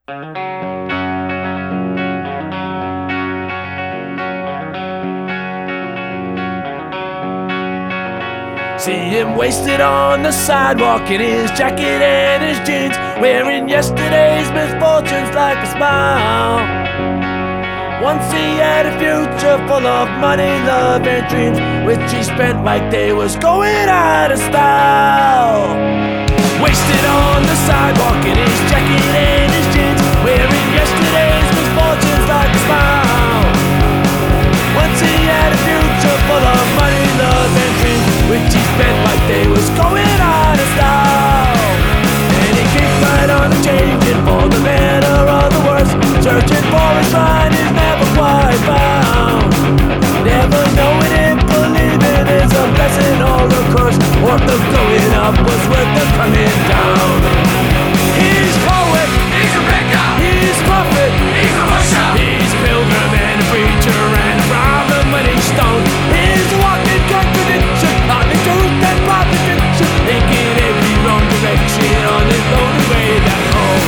See him wasted on the sidewalk in his jacket and his jeans, wearing yesterday's misfortunes like a smile. Once he had a future full of money, love and dreams, which he spent like they was going out of style. Wasted on the sidewalk in his jacket and his jeans, wearing yesterday's misfortunes like a smile. Once he had a future full of money, love and dreams, which he spent like they was going out of style. And he keeps right on changing for the better or the worse, searching for a shrine is never quite found. Never knowing if believing is a blessing or a curse, or if the going up was worth the coming down. He's poet, he's a maker, he's prophet, he's a pusher, he's a pilgrim and a preacher and a problem when he's stoned. He's a walking contradiction, hardly truth and proposition, taking every wrong direction on his lonely way back home.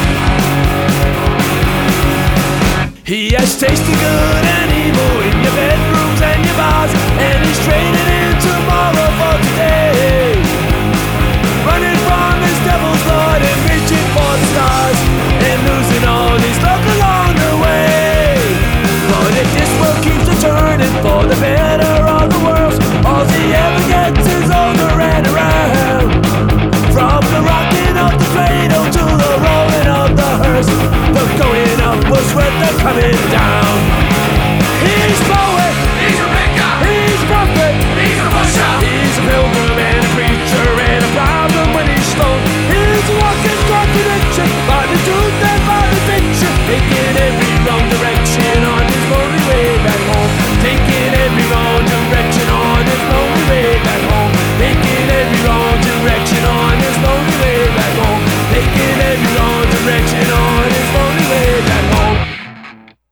He has tasted good and evil in your bedrooms and your bars, and he's trading in tomorrow for today, running from his devil's lord and reaching for the stars, and losing all his luck along the way. But if this world keeps turning for the better of the world, all he ever gets is over and around. From the rocking of the cradle to the rolling of the hearse, the going up was worth the coming down. He's poet, he's a maker, he's a prophet, he's a pusher, he's a pilgrim and a preacher and a problem when he's stoned. He's a walking contradiction, by the truth and by the fiction, taking every wrong direction on his lonely way back home. Taking every wrong direction on his lonely way back home. Taking every wrong direction on his lonely way back home. Taking every wrong direction